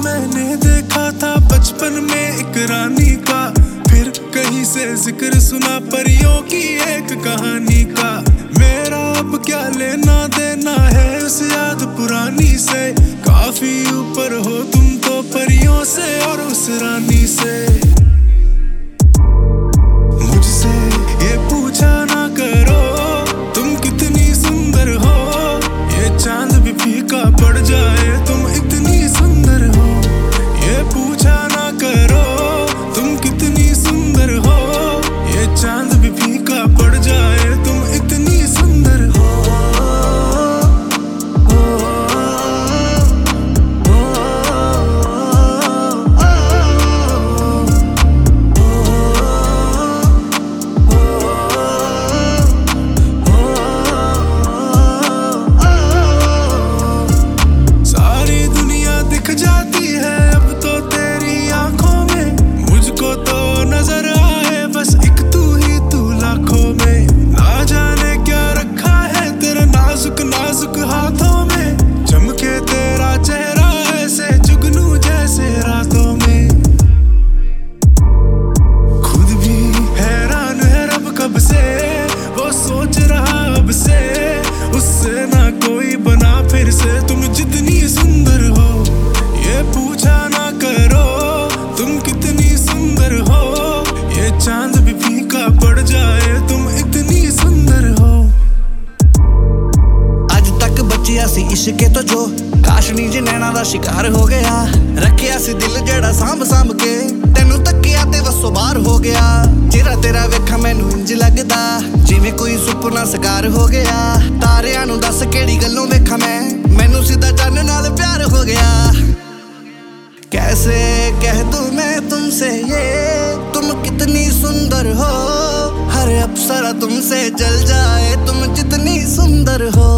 मैंने देखा था बचपन में एक रानी का, फिर कहीं से जिक्र सुना परियों की एक कहानी का। मेरा अब क्या लेना देना है उस याद पुरानी से, काफी ऊपर हो तुम तो परियों से और उस रानी से। मुझसे ये पूछा ना करो तुम कितनी सुंदर हो, ये चांद भी फीका पड़ जाए तुम इतनी सुंदर हो। ये पूछा ना करो तुम कितनी सुंदर हो, ये चांद भी फीका पड़ जाए तुम इतनी सुंदर हो। सारी दुनिया दिख जाती है अब तो तेरी आंखों में, मुझको तो नजर आए बस एक तू ही तू लाखों में। ना जाने क्या रखा है तेरे नाजुक नाजुक हाथों में, चमके तेरा चेहरा ऐसे जुगनू जैसे रातों में। खुद भी हैरान है रब कब से, वो सोच रहा अब से उससे ना कोई बना फिर से तुम जितनी सुंदर हो। ये पूछा ना करो तुम कितनी सुंदर हो, ये चांद भी फीका पड़ जाए तुम इतनी सुंदर हो। ਅੱਜ ਤੱਕ ਬਚਿਆ ਸੀ ਇਸ਼ਕੇ ਤੋਂ ਜੋ, ਕਾਸ਼ਨੀ ਜੇ ਨੈਣਾ ਦਾ ਸ਼ਿਕਾਰ ਹੋ ਗਿਆ। ਰੱਖਿਆ ਸੀ ਦਿਲ ਜਿਹੜਾ ਸਾਂਭ ਸਾਂਭ ਕੇ, ਤੈਨੂੰ ਤੱਕਿਆ ਤੇ ਵਸੋਂ ਬਾਹਰ ਹੋ ਗਿਆ। ਚਿਹਰਾ ਤੇਰਾ ਵੇਖਾਂ ਮੈਨੂੰ ਇੰਜ ਲੱਗਦਾ ਜਿਵੇਂ ਕੋਈ ਸੁਪਨਾ ਸਾਕਾਰ ਹੋ ਗਿਆ। ਤਾਰਿਆਂ ਨੂੰ ਦੱਸ ਕਿਹੜੀ ਗੱਲੋਂ ਵੇਖਾਂ ਮੈਂ, ਮੈਨੂੰ ਸਿੱਧਾ ਚੰਨ ਨਾਲ ਪਿਆਰ ਹੋ ਗਿਆ। कैसे कह दूं मैं तुमसे ये तुम कितनी सुंदर हो, हर अप्सरा तुमसे जल जाए तुम जितनी सुंदर हो।